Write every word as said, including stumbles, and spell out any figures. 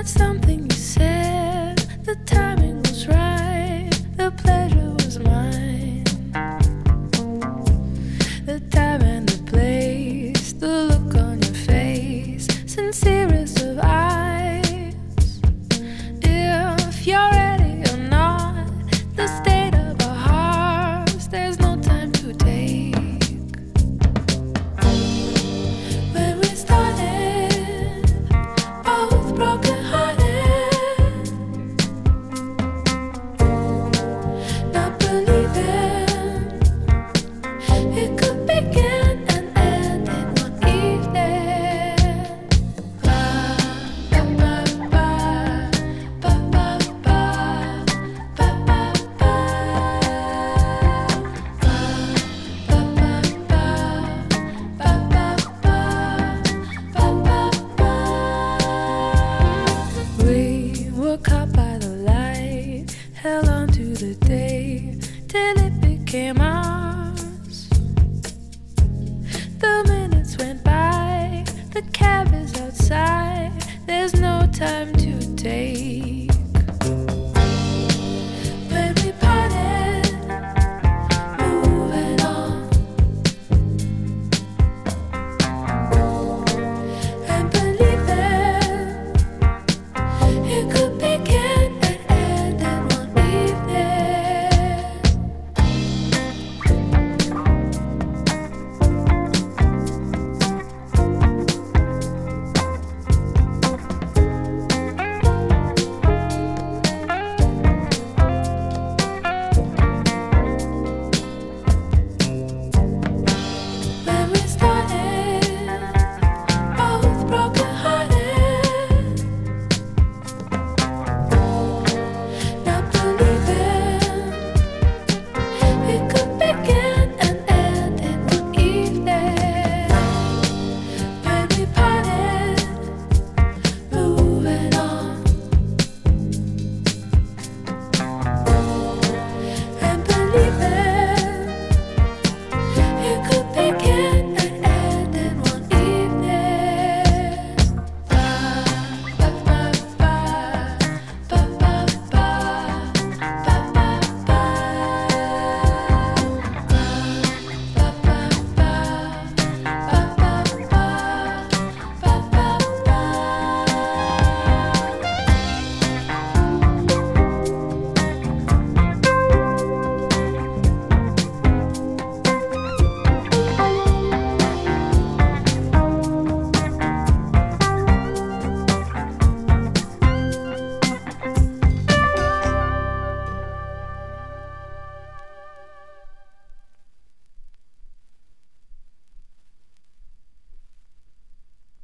something you said. The timing was right, the pleasure was mine. The time and the place, the look on your face, sincerest of eyes. If you're ready or not, the state of our hearts, there's no time to take. When we started, both broken hearted, not believing it could begin and end in one evening. Ba ba ba ba ba ba ba ba ba ba ba We were caught by the light, held on to the day till it became ours. The minutes went by, the cab is outside, there's no time to take.